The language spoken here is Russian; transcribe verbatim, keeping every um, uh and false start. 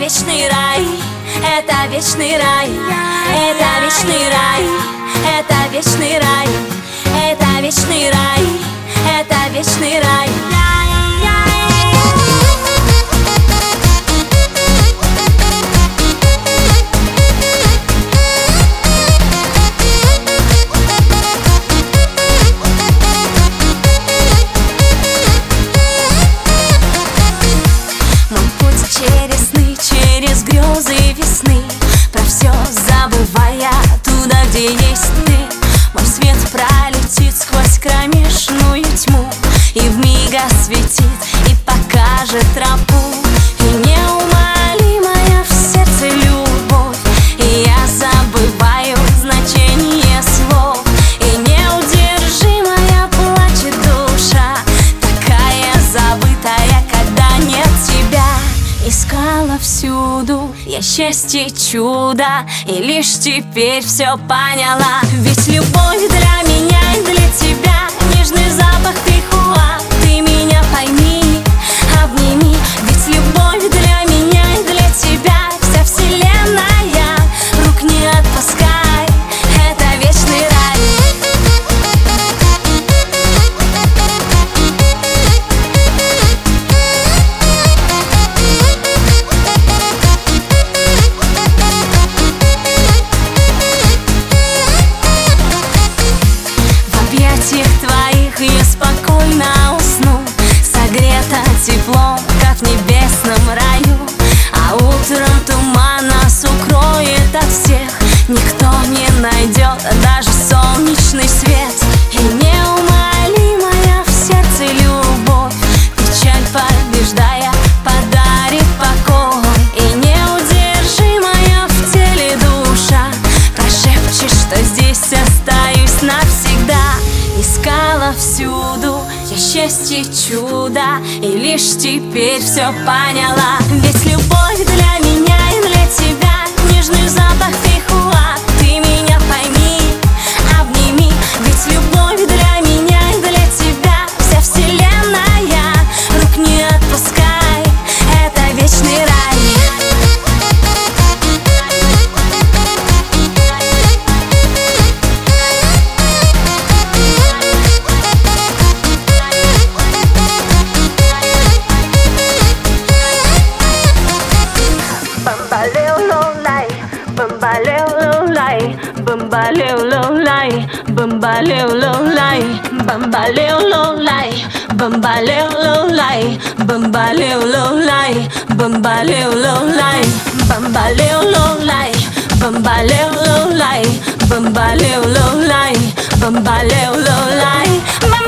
вечный рай, это вечный рай, это вечный рай, это вечный рай, это вечный рай, это вечный рай. Через сны, через грезы весны, про все забывая туда, где есть ты. Мой свет пролетит сквозь кромешную тьму и вмиг осветит и покажет тропу. И неумолимая в сердце любовь, и я забываю значение слов. И неудержимая плачет душа, такая забытая, когда нет тебя. Искала всюду я счастье, чудо, и лишь теперь все поняла. Ведь любовь для меня и для тебя нежный запах пихуа. Ты меня пойми, обними, ведь любовь для меня и для тебя вся вселенная. Рук не отпускай, это вечный рай. Твоих я спокойно усну, согрета теплом, как в небесном раю. А утром туман нас укроет от всех, никто не найдет даже солнечный свет. И неумолимая в сердце любовь, печаль побеждая, подарит покой. И неудержимая в теле душа прошепчет, что здесь остаюсь навсегда. Искала всюду я счастье, чудо, и лишь теперь все поняла. Ведь любовь для меня и для тебя нежный запах пихуа. Ты меня пойми, обними, ведь любовь для меня и для тебя вся вселенная. Рук не отпускай, это вечный рай. Bambaleo low light, bambaleo low light, bambaleo low light, bambaleo low light, bambaleo low light, bambaleo low light, bambaleo low light, bambaleo low light, bambaleo low light, bambaleo low light.